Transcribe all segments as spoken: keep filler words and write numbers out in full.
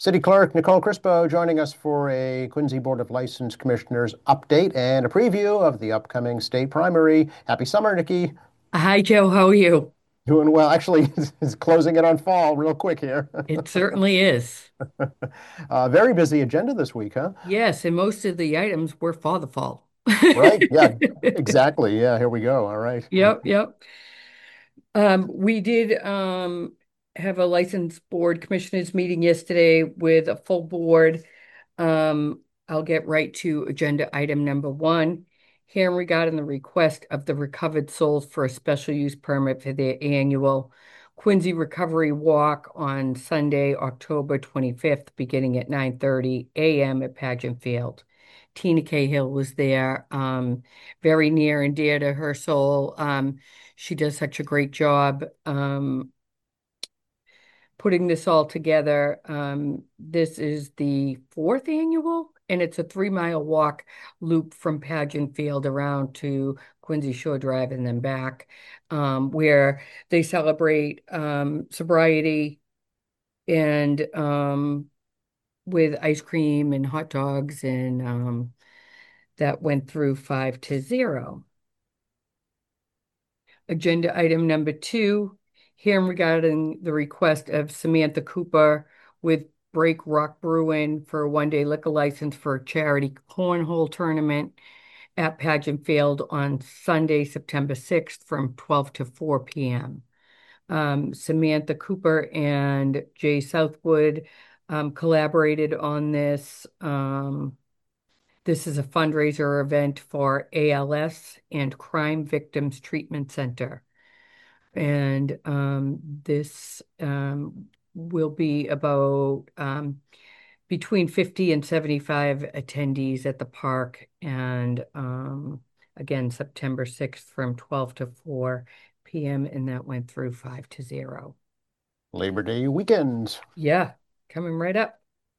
City Clerk Nicole Crispo joining us for a Quincy Board of License Commissioners update and a preview of the upcoming state primary. Happy summer, Nikki. Hi, Joe. How are you? Doing well. Actually, it's closing it on fall real quick here. It certainly is. Uh, very busy agenda this week, huh? Yes, and most of the items were for the fall. Right? Yeah, exactly. Yeah, here we go. All right. Yep, yep. Um, we did um have a license board commissioners meeting yesterday with a full board. Um, I'll get right to agenda item number one. Hearing regarding the request of the Recovered Souls for a special use permit for their annual Quincy Recovery Walk on Sunday, October twenty-fifth, beginning at nine thirty a m at Pageant Field. Tina Cahill was there, um, very near and dear to her soul. Um, she does such a great job. Um, putting this all together. Um, this is the fourth annual, and it's a three mile walk loop from Pageant Field around to Quincy Shore Drive and then back, um, where they celebrate um, sobriety and um, with ice cream and hot dogs, and um, that went through five to zero. Agenda item number two, hearing regarding the request of Samantha Cooper with Break Rock Brewing for a one-day liquor license for a charity cornhole tournament at Pageant Field on Sunday, September sixth from twelve to four p m. Um, Samantha Cooper and Jay Southwood um, collaborated on this. Um, this is a fundraiser event for A L S and Crime Victims Treatment Center. And um, this um, will be about um, between fifty and seventy-five attendees at the park. And um, again, September sixth from twelve to four p m. And that went through five to zero. Labor Day weekend. Yeah, coming right up.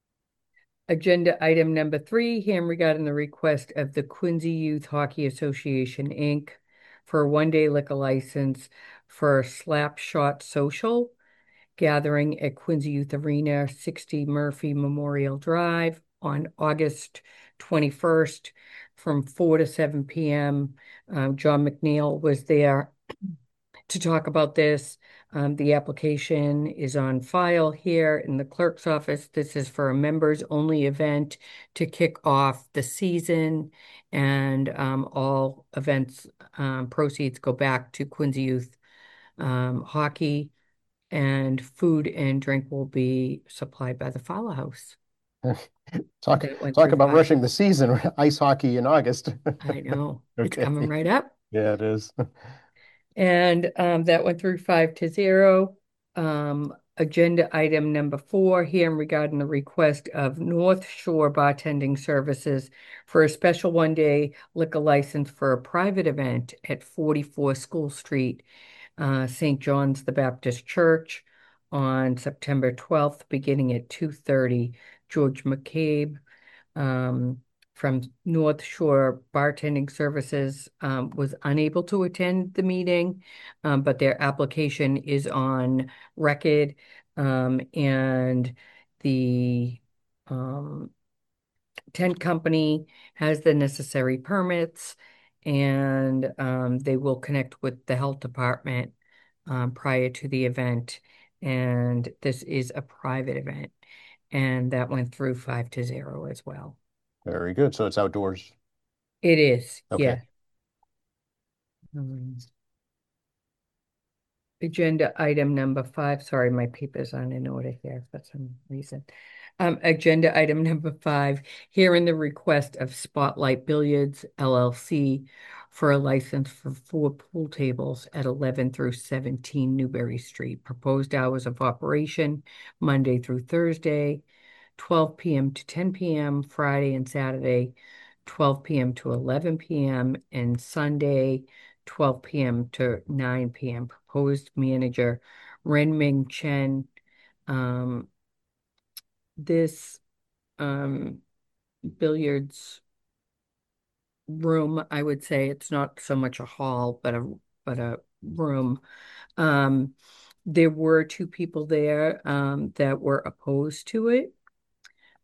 Agenda item number three, hearing regarding the request of the Quincy Youth Hockey Association, Incorporated for a one-day liquor license for Slap Shot Social gathering at Quincy Youth Arena, sixty Murphy Memorial Drive on August twenty-first from four to seven p m. Um, John McNeil was there to talk about this. Um, the application is on file here in the clerk's office. This is for a members only event to kick off the season, and um, all events um, proceeds go back to Quincy Youth um, Hockey, and food and drink will be supplied by the Fowler House. Talk That went talk through about five. rushing the season. Ice hockey in August. I know it's Okay. coming right up. Yeah, it is. And um, that went through five to zero. Um, agenda item number four, here regarding the request of North Shore Bartending Services for a special one-day liquor license for a private event at forty-four School Street, uh, Saint John's the Baptist Church on September twelfth, beginning at two thirty. George McCabe um, from North Shore Bartending Services um, was unable to attend the meeting, um, but their application is on record, um, and the um, tent company has the necessary permits, and um, they will connect with the health department um, prior to the event. And this is a private event, and that went through five to zero as well. Very good. So it's outdoors. It is, Okay. yeah. Um, agenda item number five. Sorry, my paper's on in order here for some reason. Um, agenda item number five, hearing the request of Spotlight Billiards L L C for a license for four pool tables at eleven through seventeen Newberry Street. Proposed hours of operation, Monday through Thursday, twelve p m to ten p m, Friday and Saturday, twelve p m to eleven p m, and Sunday, twelve p m to nine p m. Proposed manager, Ren Ming Chen. Um, this um, billiards room, I would say it's not so much a hall, but a but a room. Um, there were two people there um, that were opposed to it.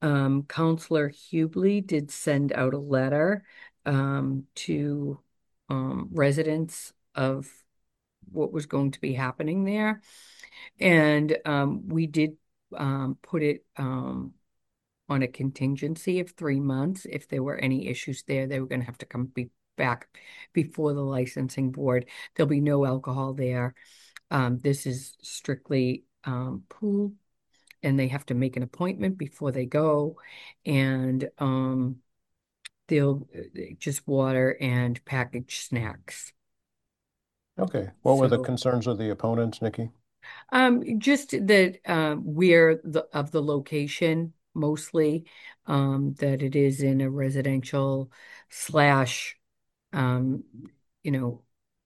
Um, Counselor Hubley did send out a letter um, to um, residents of what was going to be happening there. And um, we did um, put it um, on a contingency of three months. If there were any issues there, they were going to have to come be back before the licensing board. There'll be no alcohol there. Um, this is strictly um, pool, and they have to make an appointment before they go. And um, they'll uh, just water and packaged snacks. Okay. What were the So concerns of the opponents, Nikki? Um, just that um, we're the of the location mostly, um, that it is in a residential slash, um, you know,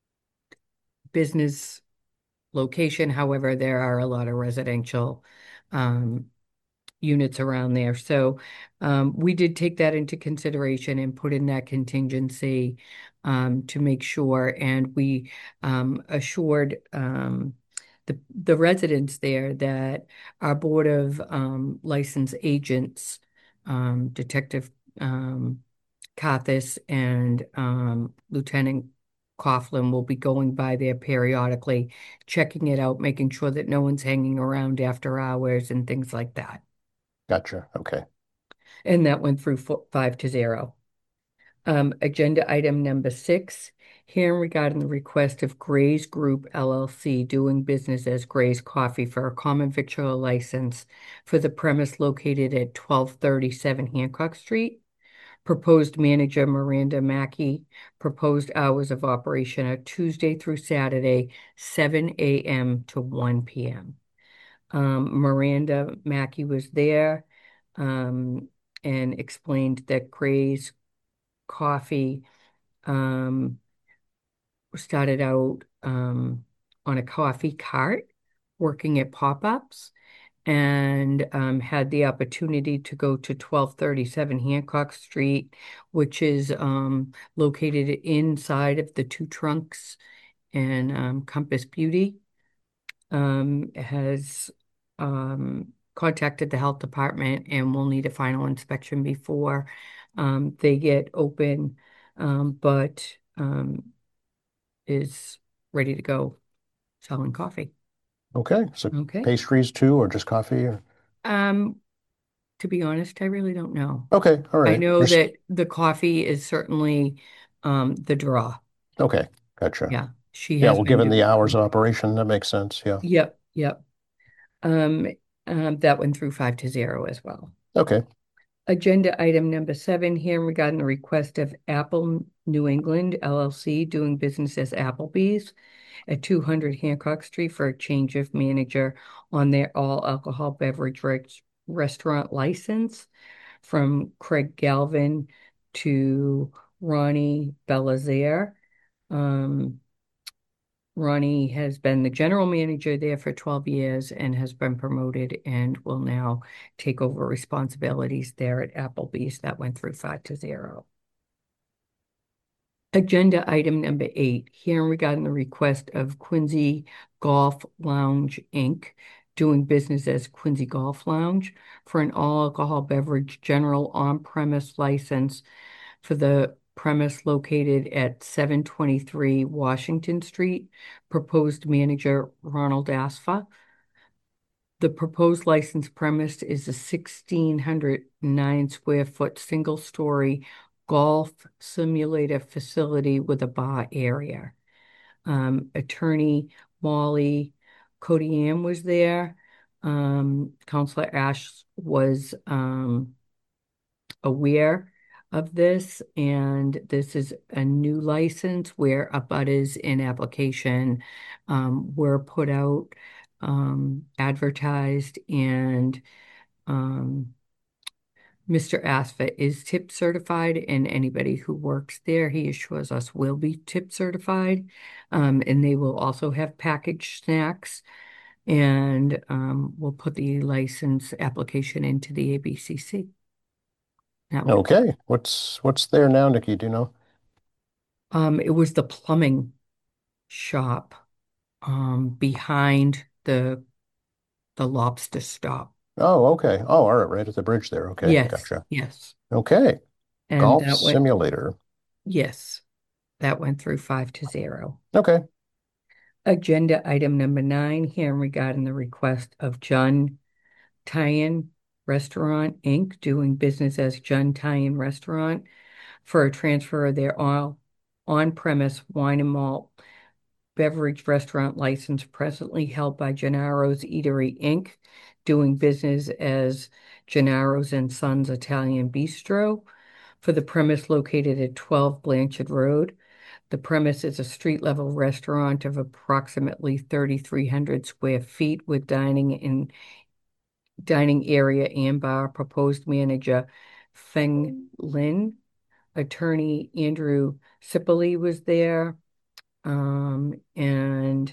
business location. However, there are a lot of residential um, units around there. So um, we did take that into consideration and put in that contingency um, to make sure. And we um, assured um, the, the residents there that our Board of um, License Agents, um, Detective um, Kathis and um, Lieutenant Coughlin will be going by there periodically, checking it out, making sure that no one's hanging around after hours and things like that. Gotcha. Okay. And that went through fo- five to zero. Um, agenda item number six, hearing regarding the request of Gray's Group L L C doing business as Gray's Coffee for a common victual license for the premise located at twelve thirty-seven Hancock Street. Proposed manager Miranda Mackey. Proposed hours of operation are Tuesday through Saturday, seven a m to one p m Um, Miranda Mackey was there um, and explained that Gray's Coffee um, started out um, on a coffee cart working at pop-ups and um, had the opportunity to go to twelve thirty-seven Hancock Street, which is um, located inside of the Two Trunks and um, Compass Beauty. Um, has um, contacted the health department and will need a final inspection before um, they get open, um, but um, is ready to go selling coffee. Okay. So Okay. pastries too, or just coffee? Or... Um, to be honest, I really don't know. Okay. All I right. know You're st- that the coffee is certainly um, the draw. okay. Gotcha. Yeah, she Yeah. has Well, been given the doing. hours of operation, that makes sense. Yeah. Yep, yep. Um, um, that went through five to zero as well. Okay. Agenda item number seven here regarding the request of Apple New England L L C doing business as Applebee's at two hundred Hancock Street for a change of manager on their all alcohol beverage re- restaurant license from Craig Galvin to Ronnie Belazaire. Um, Ronnie has been the general manager there for twelve years and has been promoted and will now take over responsibilities there at Applebee's. That went through five to zero. Agenda item number eight, hearing regarding the request of Quincy Golf Lounge, Incorporated, doing business as Quincy Golf Lounge for an all-alcohol beverage general on-premise license for the premise located at seven twenty-three Washington Street. Proposed manager Ronald Asfa. The proposed license premise is a sixteen hundred nine square foot single story golf simulator facility with a bar area. Um, attorney Molly Codiam was there. Um, Counselor Ash was um, aware of this, and this is a new license where abutters in application um, were put out, um, advertised, and um, Mister Asfa is tip certified, and anybody who works there, he assures us, will be tip certified. Um, and they will also have packaged snacks, and um, we'll put the license application into the A B C C. That went through. Okay. What's what's there now, Nikki? Do you know? Um, it was the plumbing shop um behind the the lobster stop. Oh, okay. Oh, all right, right at the bridge there. Okay, Yes, gotcha. yes. Okay. And Golf that went, simulator. yes, that went through five to zero. Okay. Agenda item number nine, here regarding the request of John Tyan Restaurant, Incorporated, doing business as John Tyan Restaurant, for a transfer of their all on-premise wine and malt beverage restaurant license presently held by Gennaro's Eatery, Incorporated, doing business as Gennaro's and Sons Italian Bistro, for the premise located at twelve Blanchard Road. The premise is a street-level restaurant of approximately thirty-three hundred square feet with dining in dining area and bar. Proposed manager Feng Lin. Attorney Andrew Sipoli was there. Um, and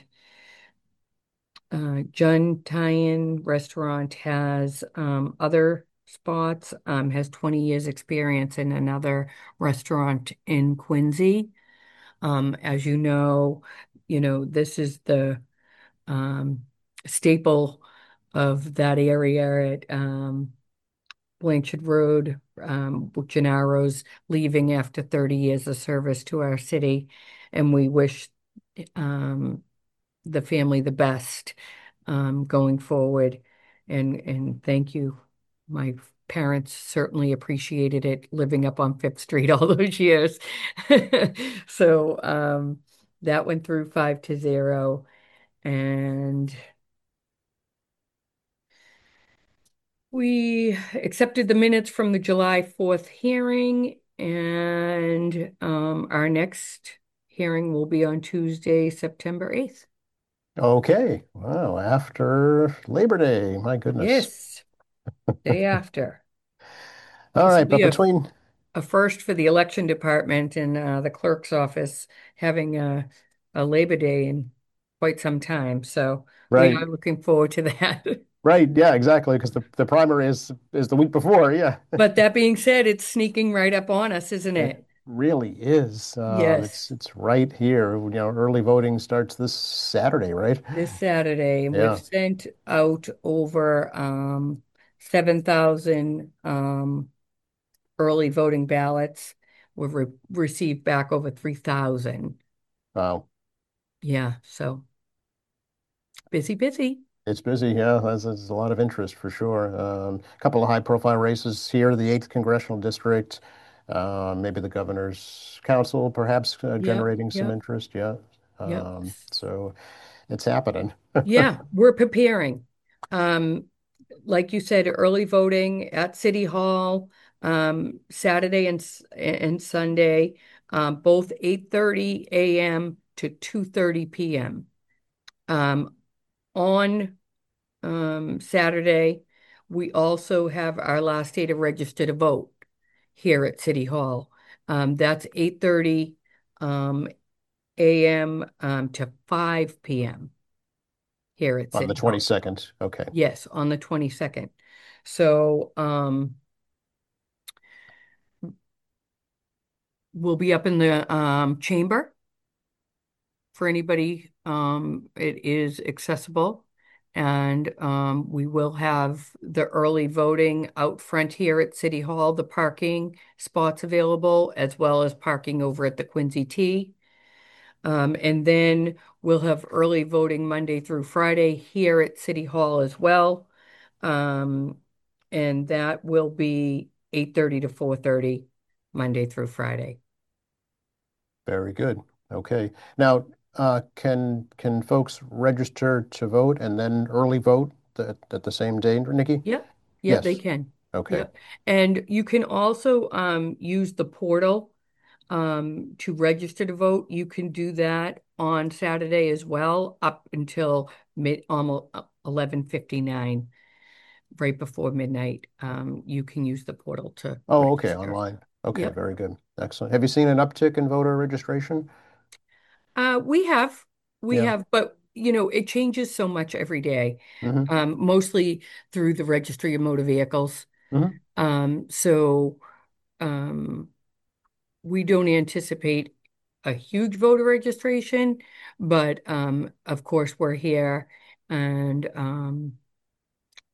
uh, John Tyan Restaurant has um, other spots, um, has twenty years experience in another restaurant in Quincy. Um, as you know, you know, this is the um, staple of that area at um, Blanchard Road, um, Gennaro's leaving after thirty years of service to our city, and we wish um, the family the best um, going forward. And and thank you. My parents certainly appreciated it living up on Fifth Street all those years. So um, that went through five to zero. And we accepted the minutes from the July fourth hearing, and um, our next hearing will be on Tuesday, September eighth. Okay. Wow. After Labor Day. My goodness. Yes, day after. All This will right. But be a, between, a first for the election department and uh, the clerk's office having a, a Labor Day in quite some time. So we right, are looking forward to that. right. Yeah, exactly. Because the, the primary is is the week before. Yeah. But that being said, it's sneaking right up on us, isn't It it? really is. Um, it's Yes. it's right here. You know, early voting starts this Saturday, right? This Saturday, and we've Yeah. sent out over um, seven thousand um, early voting ballots. We've re received back over three thousand. Wow. Yeah, so busy, busy. It's busy. Yeah, there's, there's a lot of interest for sure. Um, a couple of high-profile races here, the eighth congressional district, uh, maybe the governor's council, perhaps uh, Yep, generating some yep, interest. Yeah. yep. Um, so it's happening. Yeah, we're preparing. Um, like you said, early voting at City Hall, um, Saturday and s- and Sunday, um, both eight thirty a m to two thirty p m Um, on um, Saturday, we also have our last day to register to vote here at City Hall. Um, that's eight thirty um, a m um, to five p m here at On the City Hall. twenty-second. Okay. Yes, on the twenty-second. So um, we'll be up in the um, chamber for anybody. Um, it is accessible. And um, we will have the early voting out front here at City Hall, the parking spots available, as well as parking over at the Quincy T. Um, and then we'll have early voting Monday through Friday here at City Hall as well. Um, and that will be eight thirty to four thirty Monday through Friday. Very good. Okay. Now, uh, can can folks register to vote and then early vote at, at the same day, Nikki? Yep. Yep, they Yes. can. Okay. Yep. And you can also um, use the portal um, to register to vote. You can do that on Saturday as well, up until mid almost eleven fifty-nine, right before midnight. Um, you can use the portal to Oh, okay. register. Online. Okay. Yep. Very good. Excellent. Have you seen an uptick in voter registration? Uh, we have, we Yeah. have, but you know, it changes so much every day, Hmm. um, mostly through the Registry of Motor Vehicles. Hmm. Um, so um, we don't anticipate a huge voter registration, but um, of course we're here and um,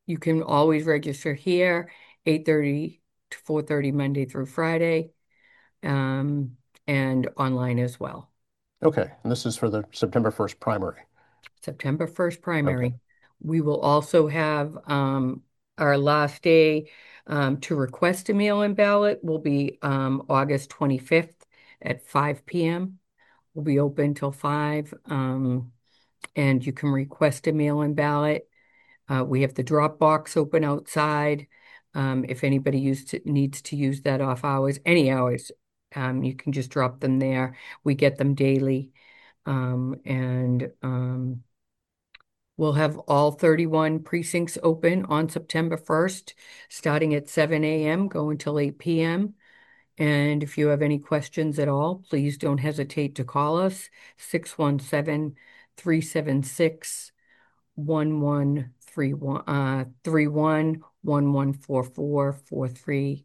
You can always register here, eight thirty to four thirty Monday through Friday, um, and online as well. Okay, and this is for the September first primary. September first Okay, primary. We will also have um, our last day um, to request a mail-in ballot will be um, August twenty-fifth at five p m. We'll be open till five, um, and you can request a mail-in ballot. Uh, we have the drop box open outside. Um, if anybody used to, needs to use that off hours, any hours, um, you can just drop them there. We get them daily. Um, and um, We'll have all thirty-one precincts open on September first, starting at seven a m, going till eight p m. And if you have any questions at all, please don't hesitate to call us, six one seven, three seven six, one one three one, uh, three one, one one four four four three.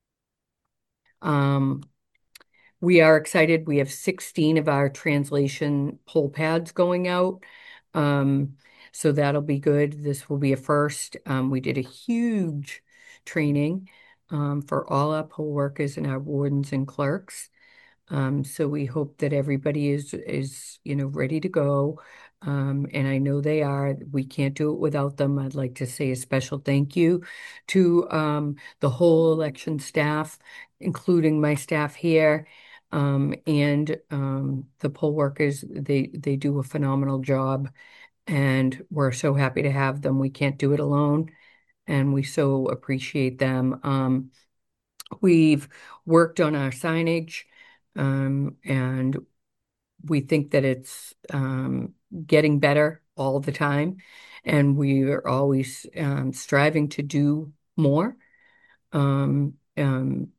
Um, We are excited. We have sixteen of our translation poll pads going out. Um, so that'll be good. This will be a first. Um, we did a huge training um, for all our poll workers and our wardens and clerks. Um, so we hope that everybody is is, you know, ready to go. Um, and I know they are. We can't do it without them. I'd like to say a special thank you to um, the whole election staff, including my staff here, um, and um, the poll workers. They they do a phenomenal job, and we're so happy to have them. We can't do it alone, and we so appreciate them. Um, We've worked on our signage, um, and we think that it's um, getting better all the time, and we are always um, striving to do more. Um, um,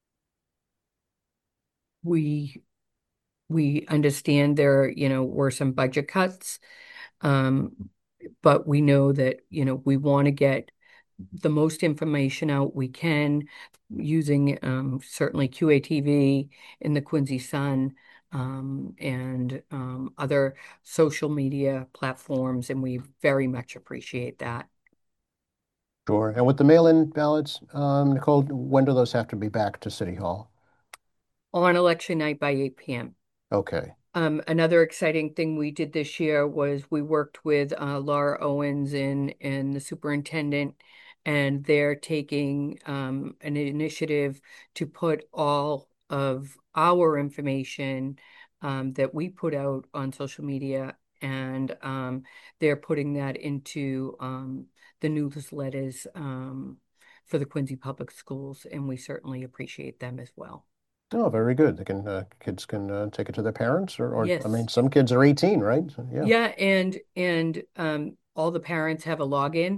we we understand there, you know, were some budget cuts, um, but we know that, you know, we want to get the most information out we can using um, certainly Q A T V in the Quincy Sun, um, and um, other social media platforms, and we very much appreciate that. sure. And with the mail-in ballots, um, Nicole, when do those have to be back to City Hall? On election night by eight p m Okay, Um, another exciting thing we did this year was we worked with uh, Laura Owens and and the superintendent, and they're taking um, an initiative to put all of our information um, that we put out on social media, and um, they're putting that into um, the newsletters um, for the Quincy Public Schools, and we certainly appreciate them as well. oh, very good. They can uh, kids can uh, take it to their parents, or, or I mean, Yes. some kids are eighteen, right? So, yeah, Yeah, and and um all the parents have a login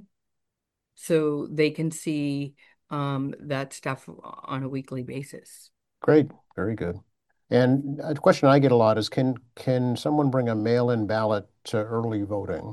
so they can see um that stuff on a weekly basis. great, very good. And a question I get a lot is, can can someone bring a mail-in ballot to early voting?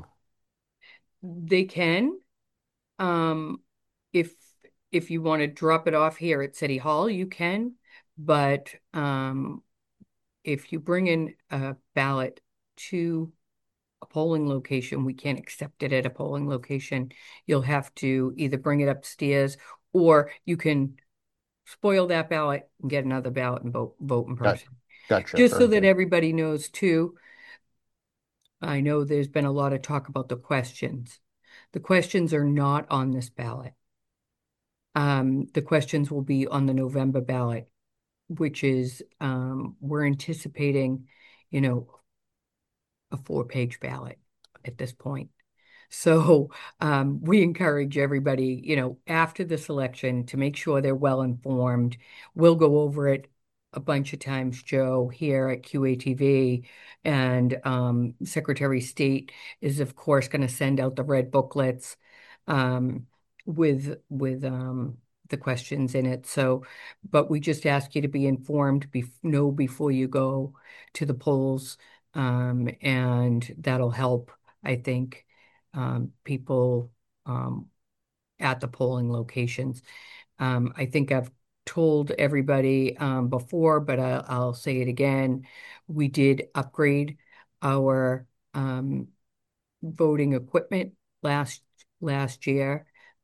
They can um if if you want to drop it off here at City Hall, you can, but um if you bring in a ballot to a polling location, we can't accept it at a polling location. You'll have to either bring it upstairs or you can spoil that ballot and get another ballot and vote vote in Got, person. gotcha. Just so Very that good. everybody knows too, I know there's been a lot of talk about the questions. The questions are not on this ballot. Um, the questions will be on the November ballot, which is um, we're anticipating, you know, a four-page ballot at this point. So um, we encourage everybody, you know, after this election to make sure they're well informed. We'll go over it a bunch of times, Joe, here at Q A T V. And um, Secretary of State is, of course, going to send out the red booklets um, with with um, the questions in it. So, but we just ask you to be informed, be know before you go to the polls, um, and that'll help, I think, um, people um, at the polling locations. Um, I think I've told everybody um, before, but I, I'll say it again. We did upgrade our um, voting equipment last last year.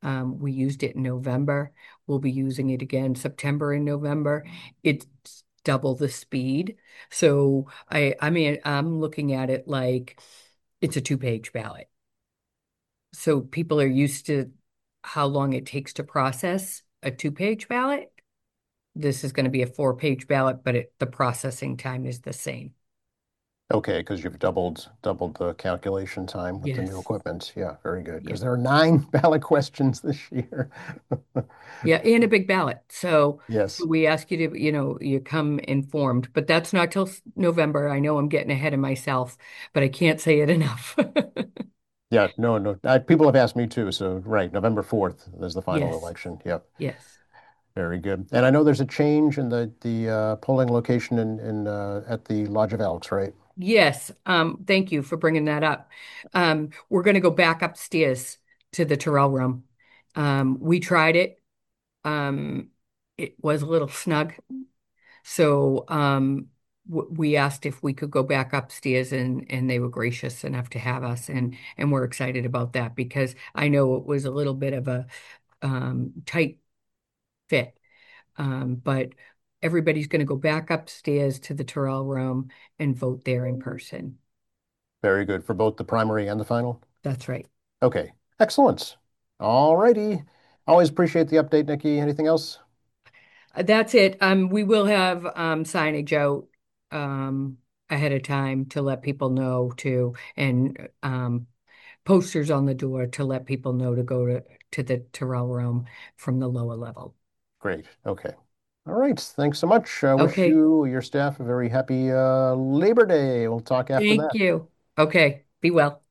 Um, we used it in November. We'll be using it again September and November. It's double the speed. So I I mean I'm looking at it like it's a two-page ballot. So people are used to how long it takes to process a two-page ballot. This is going to be a four-page ballot, but it, the processing time is the same. Okay, because you've doubled doubled the calculation time with the new Yes. equipment. Yeah, very good. Yeah. Because there are nine ballot questions this year. Yeah, and a big ballot. So Yes. we ask you to, you know, you come informed, but that's not till s- November. I know I'm getting ahead of myself, but I can't say it enough. Yeah, no, no. I, people have asked me too. So, right, November fourth is the final Yes. election. Yep, Yes. very good. And I know there's a change in the the uh, polling location in in uh, at the Lodge of Elks, right? Yes. Um, thank you for bringing that up. Um, we're going to go back upstairs to the Terrell room. Um, we tried it. Um, it was a little snug. So um, w we asked if we could go back upstairs, and and they were gracious enough to have us, and and we're excited about that because I know it was a little bit of a um, tight fit. Um, but everybody's going to go back upstairs to the Terrell room and vote there in person. Very good for both the primary and the final. That's right. Okay, excellent. All righty. Always appreciate the update, Nikki. Anything else? Uh, That's it. Um, we will have um, signage out um, ahead of time to let people know too, and um, posters on the door to let people know to go to, to the Terrell room from the lower level. Great. Okay. All right. Thanks so much. I wish Okay. you, your staff, a very happy uh, Labor Day. We'll talk after Thank that. you. Okay. Be well.